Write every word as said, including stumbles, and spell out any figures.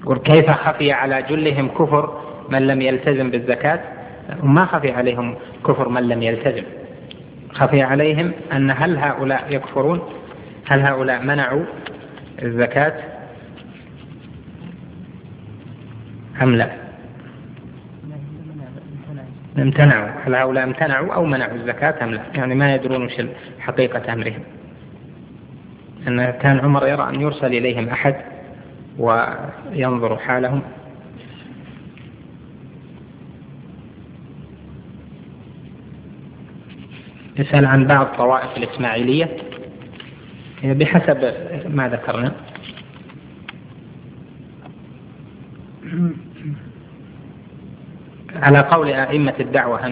وكيف خفي على جلهم كفر من لم يلتزم بالزكاة؟ وما خفي عليهم كفر من لم يلتزم، خفي عليهم أن هل هؤلاء يكفرون، هل هؤلاء منعوا الزكاة أم لا؟ امتنعوا، هل هؤلاء امتنعوا أو منعوا الزكاة أم لا؟ يعني ما يدرون وش حقيقة أمرهم. أن كان عمر يرى أن يرسل إليهم أحد وينظر حالهم. يسأل عن بعض طوائف الإسماعيلية بحسب ما ذكرنا. على قول أئمة الدعوة